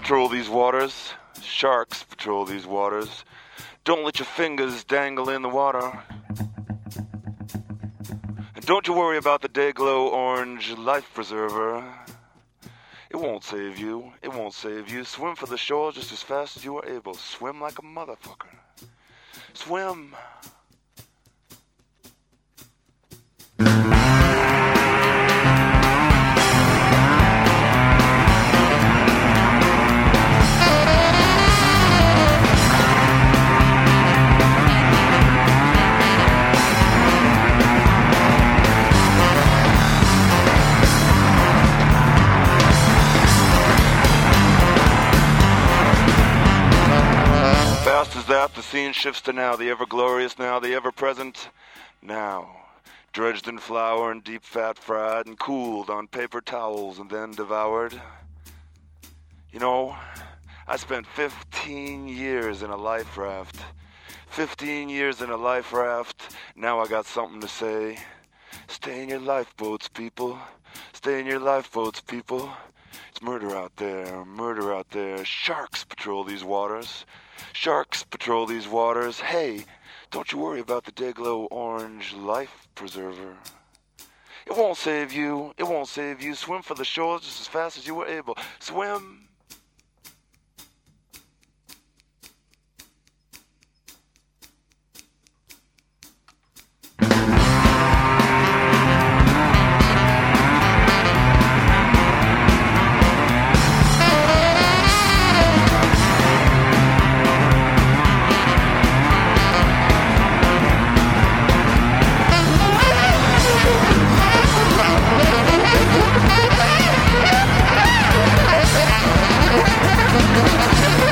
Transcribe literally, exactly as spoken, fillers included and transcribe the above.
patrol these waters. Sharks patrol these waters. Don't let your fingers dangle in the water. And don't you worry about the Dayglow Orange Life Preserver. It won't save you. It won't save you. Swim for the shore just as fast as you are able. Swim like a motherfucker. Swim. Fast as that, the scene shifts to now, the ever-glorious now, the ever-present now. Dredged in flour and deep fat fried and cooled on paper towels and then devoured. You know, I spent fifteen years in a life raft. fifteen years in a life raft. Now I got something to say. Stay in your lifeboats, people. Stay in your lifeboats, people. It's murder out there, murder out there. Sharks patrol these waters. Sharks patrol these waters. Hey, don't you worry about the Dayglow Orange Life Preserver. It won't save you. It won't save you. Swim for the shore just as fast as you were able. Swim. We'll be right back.